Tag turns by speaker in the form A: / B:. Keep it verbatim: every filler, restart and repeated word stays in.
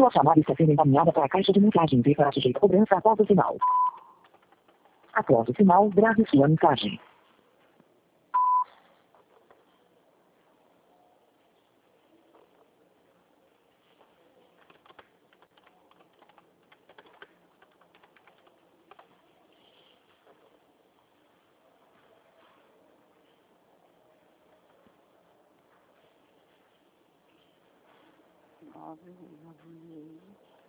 A: Sua chamada está sendo encaminhada para a caixa de mensagens e para sujeito cobrança após o sinal. Após o sinal, grave sua mensagem.
B: Nove, nove,